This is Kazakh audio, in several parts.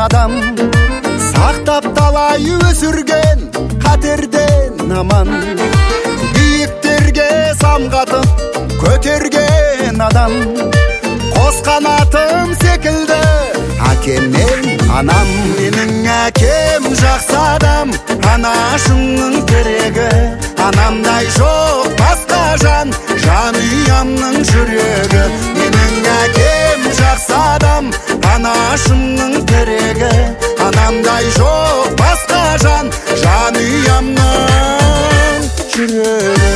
адам, сақтап талай өсірген қатерден аман. Биіктерге самғатып көтерген адам, қос қанатым секілді әкем мен анам. Менің әкем жақсы адам, анашымның тірегі, анамдай жоқ басқа жан, жанұямның жүрегі. Менің әкем жақсы адам, анашымның тірегі, анамдай жоқ басқа жан, жанұямның жүрегі.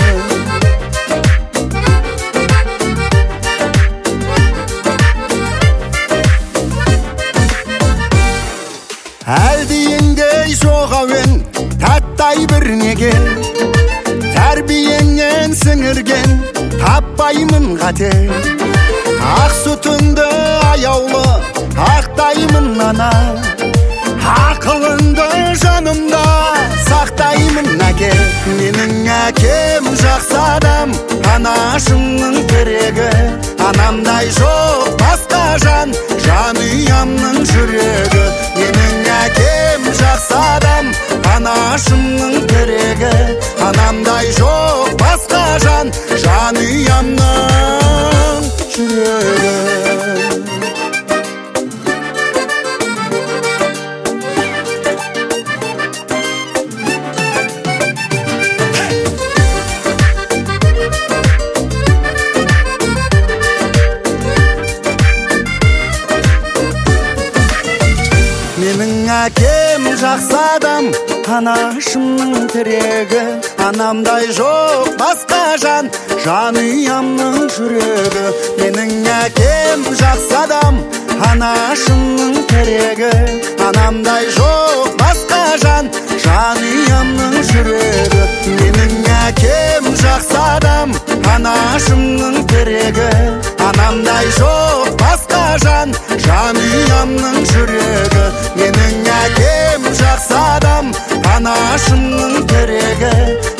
Әлдиіңдей жоқ әуен, тәттай бір неге, тәрбиеңнен сіңірген таппаймын қате. Ақ сүтіңді аяулы ақтаймын ана, ақылыңды жанымда сақтаймын әке. Менің әкем жақсы адам, анашымның тірегі, анамдай жоқ басқа жан, жанұямның жүрегі. Менің әкем жақсы адам, анашымның тірегі, анамдай жоқ басқа жан, жанұямның жүрегі. Менің әкем жақсы адам, анашымның тірегі, анамдай жоқ басқа жан, жанұямның жүрегі. Менің әкем жақсы адам, анашымның тірегі, анамдай жоқ басқа жан, жанұямның жүрегі. Менің әкем жақсы адам, анашымның тірегі, анамдай жоқ басқа жан, жанұямның жүрегі. Менің әкем жақсы адам, анашымның тірегі,